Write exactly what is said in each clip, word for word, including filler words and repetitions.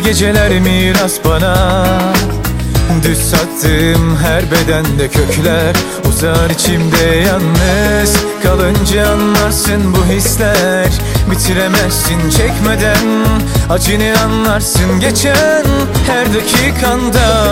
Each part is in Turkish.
geceler miras bana. Düz sattığım her bedende kökler uzar içimde yalnız. Kalınca anlarsın bu hisler, bitiremezsin çekmeden. Acını anlarsın geçen her dakikanda.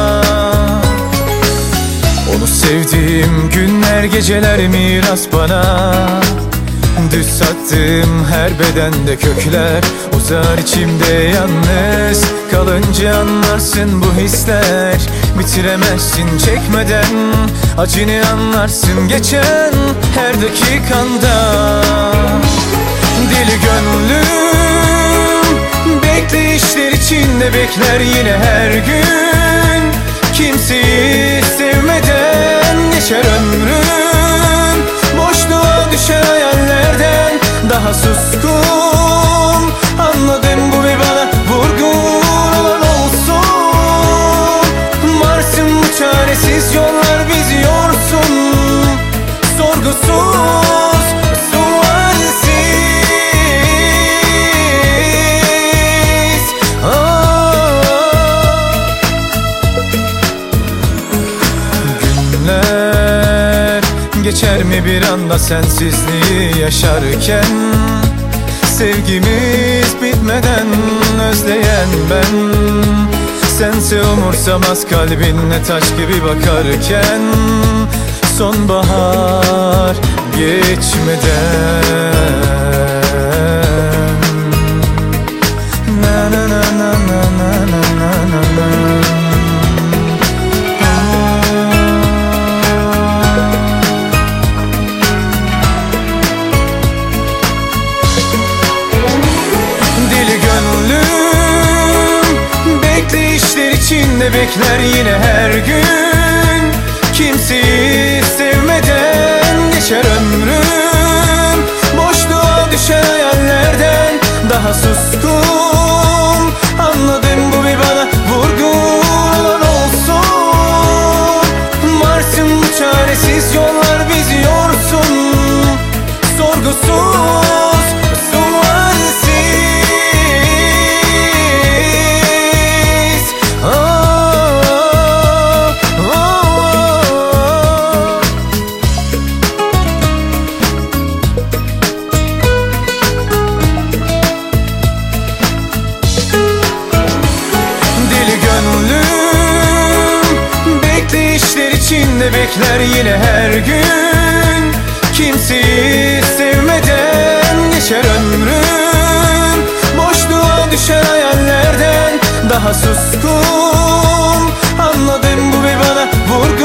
Onu sevdiğim günler geceler miras bana. Düz sattığım her bedende kökler uzar içimde yalnız. Kalınca anlarsın bu hisler, bitiremezsin çekmeden. Acını anlarsın geçen her dakikanda. Deli gönlüm bekleyişler içinde bekler yine her gün. Kimseyi sevmeden geçer ömrüm, boşluğa düşer hayallerden daha suskun. Anladım bu bir bana vurgun olan olsun. Varsın bu çaresiz yollar bizi yorsun. Sorgusuz, sualsiz. ah. Günler geçer mi bir anda sensizliği yaşarken? Sevgimiz bitmeden özleyen ben. Sense umursamaz kalbinle taş gibi bakarken. Sonbahar geçmeden. Na na na na na na na na na. İçinde bekler yine her gün. Kimseyi sevmeden geçer ömrüm, boşluğa düşer hayallerden daha suskun. Anladım bu bir bana vurgun olan olsun. Varsın bu çaresiz yollar bizi yorsun. Sorgusuz, içinde bekler yine her gün. Kimseyi sevmeden geçer ömrüm, boşluğa düşer hayallerden daha suskun. Anladım bu bir bana vurgun.